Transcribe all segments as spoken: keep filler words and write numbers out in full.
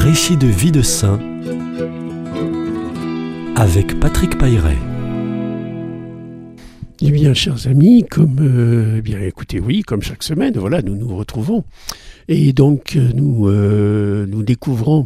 Récit de vie de saint avec Patrick Pailleret. Eh bien, chers amis, comme euh, eh bien, écoutez, oui, comme chaque semaine, voilà, nous nous retrouvons et donc nous euh, nous découvrons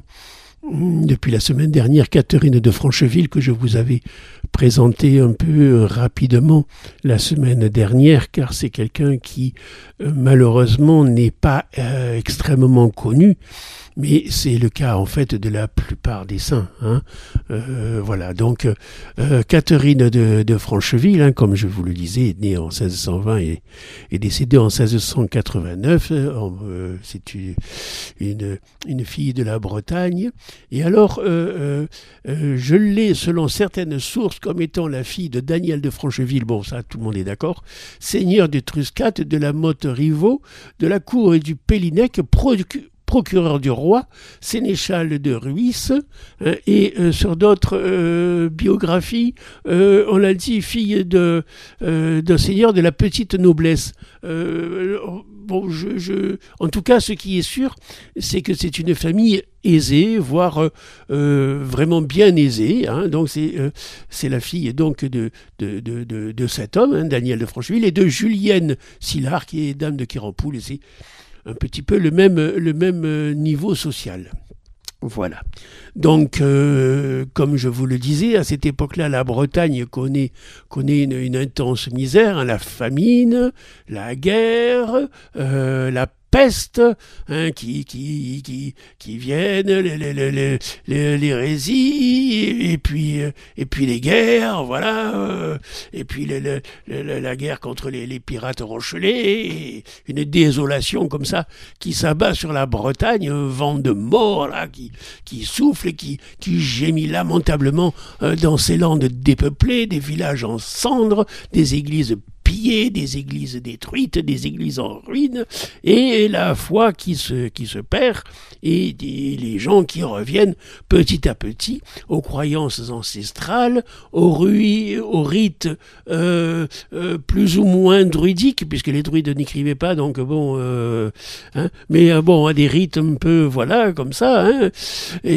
depuis la semaine dernière Catherine de Francheville que je vous avais présenté un peu rapidement la semaine dernière, car c'est quelqu'un qui euh, malheureusement n'est pas euh, extrêmement connu. Mais c'est le cas en fait de la plupart des saints. Hein. Euh, voilà, donc euh, Catherine de, de Francheville, hein, comme je vous le disais, est née en seize cent vingt et est décédée en seize cent quatre-vingt-neuf. Euh, c'est une, une, une fille de la Bretagne. Et alors, euh, euh, je l'ai, selon certaines sources, comme étant la fille de Daniel de Francheville. Bon, ça, tout le monde est d'accord. Seigneur de Truscate, de la Motte Rivaux, de la cour et du Pélinec, procu- procureur du roi, sénéchal de Ruisse, hein, et euh, sur d'autres euh, biographies, euh, on l'a dit, fille de, euh, d'un seigneur de la petite noblesse. Euh, bon, je, je, en tout cas, ce qui est sûr, c'est que c'est une famille aisée, voire euh, vraiment bien aisée. Hein, donc c'est, euh, c'est la fille donc de, de, de, de, de cet homme, hein, Daniel de Francheville, et de Julienne Sillard, qui est dame de Kérampoul. Et c'est un petit peu le même, le même niveau social. Voilà. Donc, euh, comme je vous le disais, à cette époque-là, la Bretagne connaît, connaît une, une intense misère, hein, la famine, la guerre, euh, la peste, hein, qui, qui, qui, qui viennent, les, les, les, les, l'hérésie, et puis, et puis les guerres, voilà, euh, et puis les, les, les, la guerre contre les, les pirates rochelais, une désolation comme ça qui s'abat sur la Bretagne, un vent de mort là, qui, qui souffle et qui, qui gémit lamentablement euh, dans ces landes dépeuplées, des villages en cendres, des églises pillées, des églises détruites, des églises en ruine, et la foi qui se, qui se perd, et des, les gens qui reviennent petit à petit aux croyances ancestrales, aux, ruis, aux rites euh, euh, plus ou moins druidiques, puisque les druides n'écrivaient pas, donc bon, euh, hein, mais euh, bon, des rites un peu, voilà, comme ça, hein, et,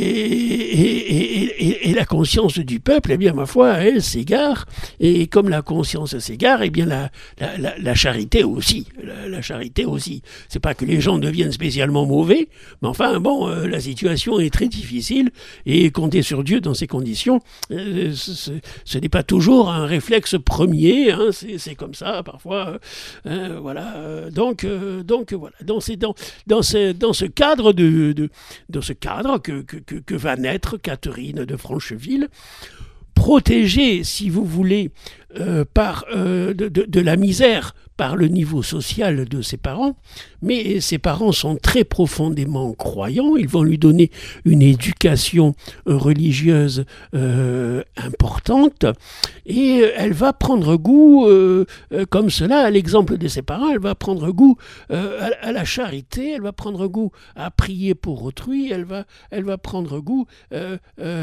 et, et, et, et la conscience du peuple, eh bien, ma foi, elle s'égare, et comme la conscience s'égare, eh bien la, la, la, la charité aussi, la, la charité aussi. C'est pas que les gens deviennent spécialement mauvais, mais enfin bon, euh, la situation est très difficile et compter sur Dieu dans ces conditions, euh, ce, ce n'est pas toujours un réflexe premier, hein, c'est, c'est comme ça parfois, euh, voilà. Euh, donc, euh, donc voilà, dans, ces, dans, dans, ce, dans ce cadre de, de dans ce cadre que, que, que, que va naître Catherine de Francheville, protégée, si vous voulez, euh, par, euh, de, de, de la misère par le niveau social de ses parents, mais ses parents sont très profondément croyants, ils vont lui donner une éducation religieuse euh, importante, et elle va prendre goût, euh, comme cela, à l'exemple de ses parents, elle va prendre goût euh, à, à la charité, elle va prendre goût à prier pour autrui, elle va, elle va prendre goût euh,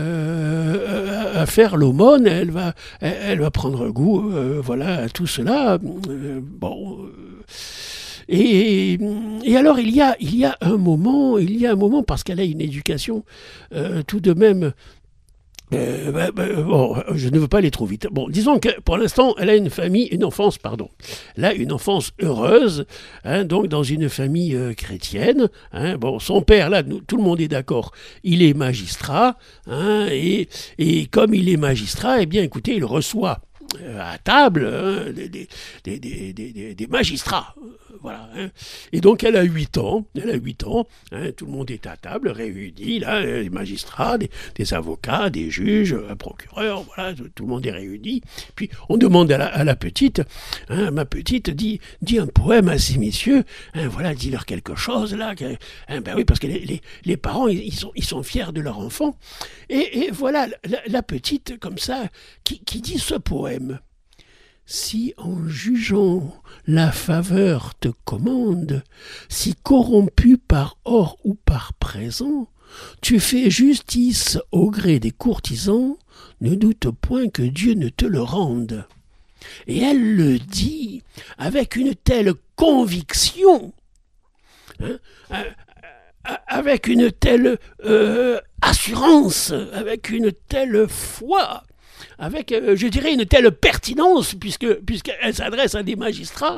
euh, à faire l'aumône, elle va, elle va prendre goût euh, voilà, à tout cela. Euh, bon... Euh, Et, et alors il y a il y a un moment il y a un moment parce qu'elle a une éducation euh, tout de même euh, bah, bah, bon, je ne veux pas aller trop vite. Bon, disons que pour l'instant elle a une famille une enfance pardon elle a une enfance heureuse, hein, donc dans une famille euh, chrétienne, hein. Bon, son père là nous, tout le monde est d'accord, il est magistrat, hein, et et comme il est magistrat, eh bien écoutez, il reçoit à table hein, des, des, des, des, des, des magistrats, voilà, hein. Et donc elle a huit ans, elle a huit ans, hein, tout le monde est à table, réuni, là, les magistrats, des, des avocats, des juges, un procureur, voilà, tout, tout le monde est réuni. Puis on demande à la, à la petite, hein, ma petite, dit, dit un poème à ces messieurs, hein, voilà, dis-leur quelque chose, là, que, hein, ben oui, parce que les, les, les parents, ils sont, ils sont fiers de leur enfant. Et, et voilà, la, la petite, comme ça, qui, qui dit ce poème. Si en jugeant la faveur te commande, si corrompu par or ou par présent, tu fais justice au gré des courtisans, ne doute point que Dieu ne te le rende. Et elle le dit avec une telle conviction, hein, avec une telle euh, assurance, avec une telle foi, avec, euh, je dirais, une telle pertinence, puisque, puisqu'elle s'adresse à des magistrats,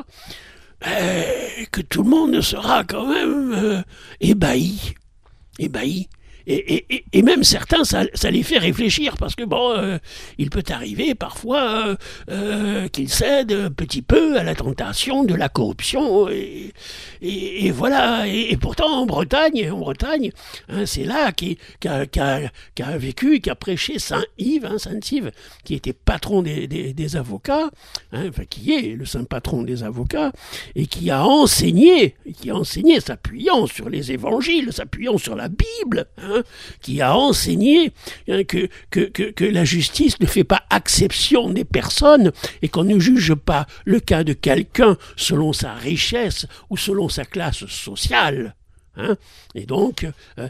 euh, que tout le monde sera quand même euh, ébahi, ébahi. Et, et, et même certains, ça, ça les fait réfléchir, parce que bon, euh, il peut arriver parfois euh, euh, qu'ils cèdent un petit peu à la tentation de la corruption, et, et, et voilà. Et, et pourtant, en Bretagne, en Bretagne, hein, c'est là qu'a qu qu vécu, qu'a prêché Saint Yves, hein, Saint Yves, qui était patron des, des, des avocats, hein, enfin qui est le saint patron des avocats, et qui a enseigné, qui a enseigné, s'appuyant sur les évangiles, s'appuyant sur la Bible, hein, qui a enseigné hein, que, que, que, que la justice ne fait pas exception des personnes et qu'on ne juge pas le cas de quelqu'un selon sa richesse ou selon sa classe sociale. Hein, et donc, euh,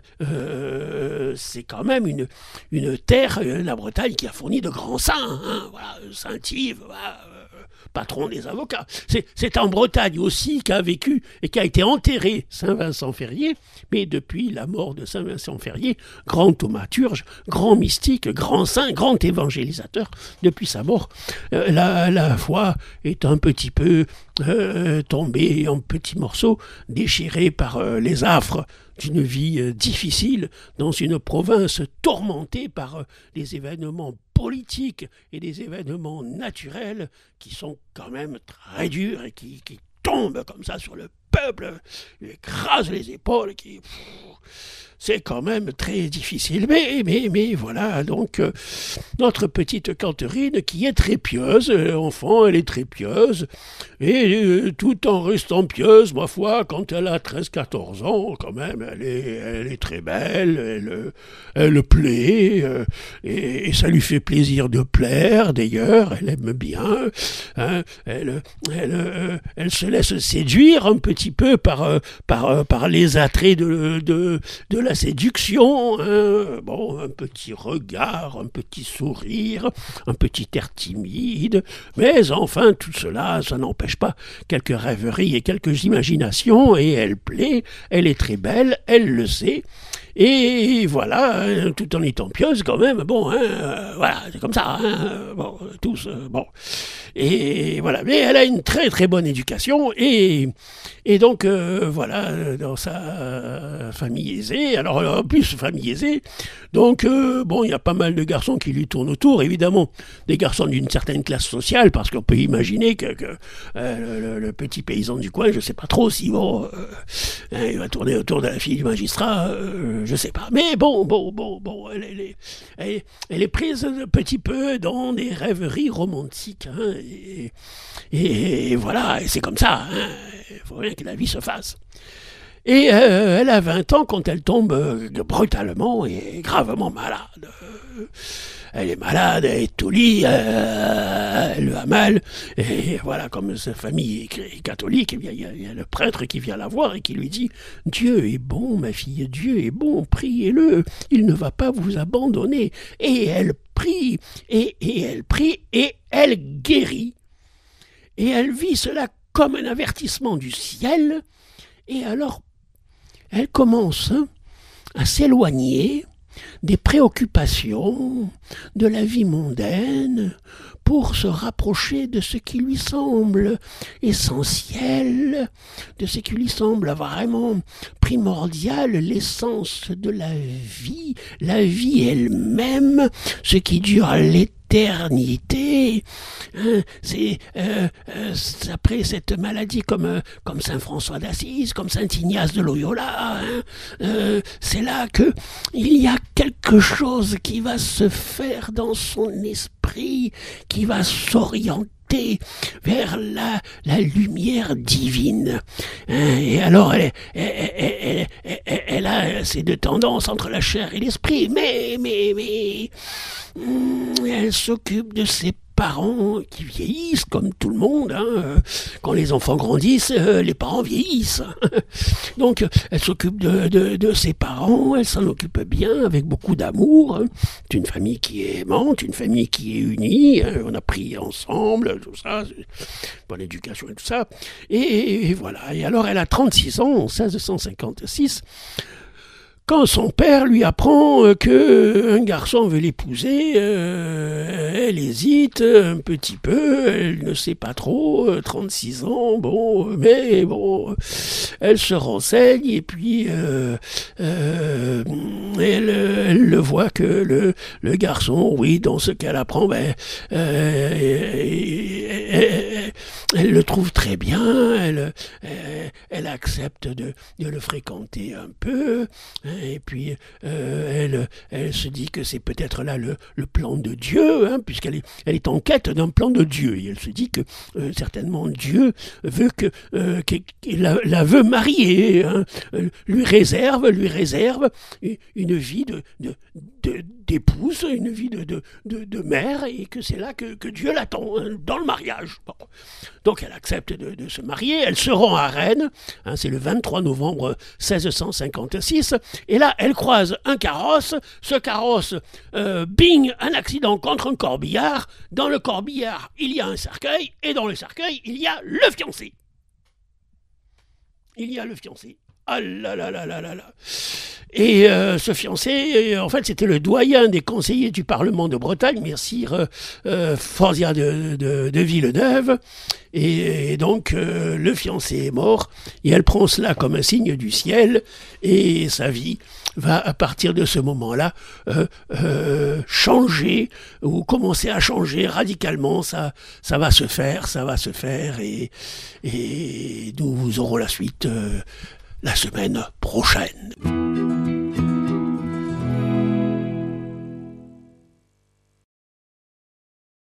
euh, c'est quand même une, une terre, euh, la Bretagne, qui a fourni de grands saints. Hein, voilà, Saint-Yves, voilà, euh, patron des avocats. C'est en Bretagne aussi qu'a vécu et qu'a été enterré Saint Vincent Ferrier, mais depuis la mort de Saint Vincent Ferrier, grand thaumaturge, grand mystique, grand saint, grand évangélisateur, depuis sa mort, euh, la, la foi est un petit peu euh, tombée en petits morceaux, déchirée par euh, les affres d'une vie euh, difficile dans une province tourmentée par euh, des événements politiques et des événements naturels qui sont quand même très durs et qui, qui tombent comme ça sur le peuple, écrasent les épaules, qui... C'est quand même très difficile. Mais, mais, mais voilà, donc, euh, notre petite Catherine, qui est très pieuse, enfant, elle est très pieuse, et euh, tout en restant pieuse, ma foi, quand elle a treize quatorze ans, quand même, elle est, elle est très belle, elle, elle plaît, euh, et, et ça lui fait plaisir de plaire, d'ailleurs, elle aime bien, hein, elle, elle, euh, elle se laisse séduire un petit peu par, euh, par, euh, par les attraits de, de, de la séduction, hein, bon, un petit regard, un petit sourire, un petit air timide, mais enfin tout cela, ça n'empêche pas quelques rêveries et quelques imaginations, et elle plaît, elle est très belle, elle le sait, et voilà, hein, tout en étant pieuse quand même, bon, hein, euh, voilà, c'est comme ça, hein, bon, tous, euh, bon, et voilà, mais elle a une très très bonne éducation, et, et donc, euh, voilà, dans sa euh, famille aisée, alors en plus, famille aisée, donc, euh, bon, il y a pas mal de garçons qui lui tournent autour, évidemment, des garçons d'une certaine classe sociale, parce qu'on peut imaginer que, que euh, le, le petit paysan du coin, je sais pas trop si, bon, euh, hein, il va tourner autour de la fille du magistrat, euh, je sais pas, mais bon, bon, bon, bon, elle, elle, est, elle, elle est prise un petit peu dans des rêveries romantiques, hein, et, et, et voilà, et c'est comme ça, hein, il faut rien que la vie se fasse. Et euh, elle a vingt ans quand elle tombe euh, brutalement et gravement malade. Euh, elle est malade, elle est au lit, euh, elle a mal. Et voilà, comme sa famille est catholique, il y, y a le prêtre qui vient la voir et qui lui dit « Dieu est bon, ma fille, Dieu est bon, priez-le, il ne va pas vous abandonner. » Et elle prie, et, et elle prie, et elle guérit. Et elle vit cela comme un avertissement du ciel. Et alors, elle commence à s'éloigner des préoccupations de la vie mondaine pour se rapprocher de ce qui lui semble essentiel, de ce qui lui semble vraiment primordial, l'essence de la vie, la vie elle-même, ce qui dure l'éternité. Hein, c'est euh, euh, après cette maladie, comme, euh, comme saint François d'Assise, comme saint Ignace de Loyola, hein, euh, c'est là que il y a quelque chose qui va se faire dans son esprit, qui va s'orienter vers la, la lumière divine. Hein, et alors, elle, elle, elle, elle, elle, elle a ces deux tendances entre la chair et l'esprit, mais, mais, mais, elle s'occupe de ses parents qui vieillissent comme tout le monde. Hein. Quand les enfants grandissent, euh, les parents vieillissent. Donc, elle s'occupe de, de, de ses parents, elle s'en occupe bien, avec beaucoup d'amour. Hein. C'est une famille qui est aimante, une famille qui est unie. Hein. On a prié ensemble, tout ça, bonne éducation et tout ça. Et, et voilà. Et alors, elle a trente-six ans, en seize cent cinquante-six. quand son père lui apprend qu'un garçon veut l'épouser, euh, elle hésite un petit peu, elle ne sait pas trop, trente-six ans, bon, mais bon, elle se renseigne et puis euh, euh, elle, elle le voit que le, le garçon, oui, dans ce qu'elle apprend, ben, euh, elle, elle le trouve très bien, elle, elle, elle accepte de, de le fréquenter un peu, et puis euh, elle, elle se dit que c'est peut-être là le, le plan de Dieu, hein, puisqu'elle est, elle est en quête d'un plan de Dieu, et elle se dit que euh, certainement Dieu veut que, euh, qu'il la, la veut marier, hein, lui réserve, lui réserve une vie de, de, de d'épouse, une vie de, de, de, de mère, et que c'est là que, que Dieu l'attend, hein, dans le mariage. Bon. Donc elle accepte de, de se marier, elle se rend à Rennes, hein, c'est le vingt-trois novembre seize cent cinquante-six, et là elle croise un carrosse, ce carrosse, euh, bing, un accident contre un corbillard, dans le corbillard il y a un cercueil, et dans le cercueil il y a le fiancé. Il y a le fiancé. Ah là là là là là là. Et euh, ce fiancé, en fait, c'était le doyen des conseillers du Parlement de Bretagne, Messire euh, Forzia de, de, de Villeneuve. Et, et donc, euh, le fiancé est mort, et elle prend cela comme un signe du ciel, et sa vie va, à partir de ce moment-là, euh, euh, changer, ou commencer à changer radicalement. Ça, ça va se faire, ça va se faire, et, et nous aurons la suite euh, la semaine prochaine.